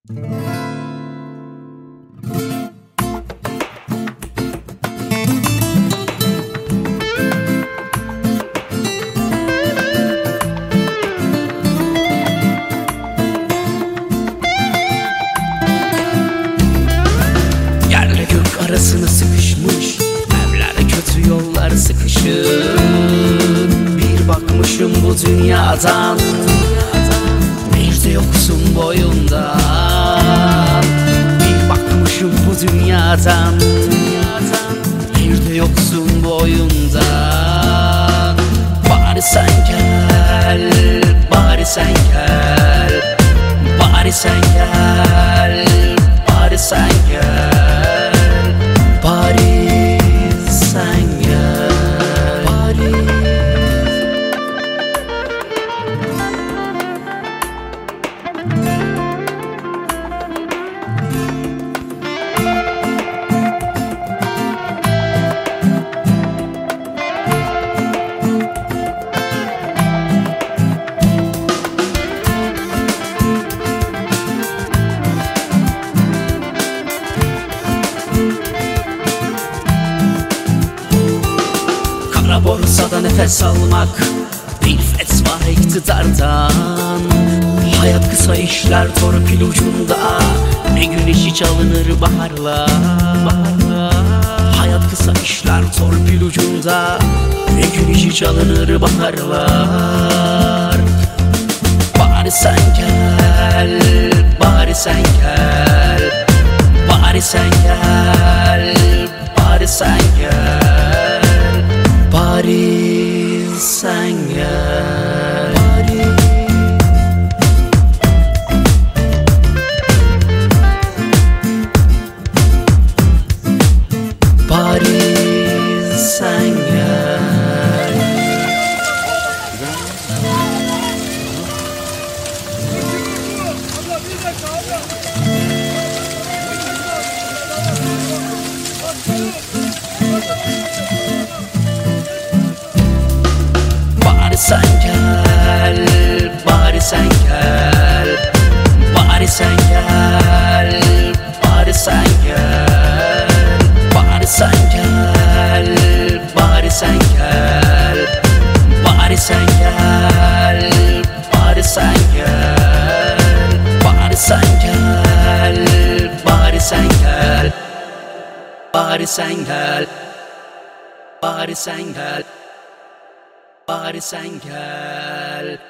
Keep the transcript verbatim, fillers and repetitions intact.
Yerle gök arasına sıkışmış, evlere kötü yollar sıkışır. Bir bakmışım bu dünyadan, bir de yoksun boyundan. Bir bakmışım bu dünyadan, bir de yoksun boyundan. Bari sen gel, bari sen gel, bari sen gel, bari sen gel, bari sen gel, bari. Kara borsada nefes almak bir fetva iktidardan. Hayat kısa işler torpil ucunda, ne güneşi çalınır baharla. Hayat kısa işler torpil ucunda, ne güneşi çalınır baharlar. Bari sen gel, bari sen gel, bari sen gel, bari sen gel, bari sen gel, bari. Bari sen gel. Bari sen gel, bari sen gel, bari sen gel, bari sen gel, bari sen gel, bari sen gel, bari sen gel, bari sen gel, bari sen gel, bari sen gel, bari sen gel, bari sen gel, bari sen gel.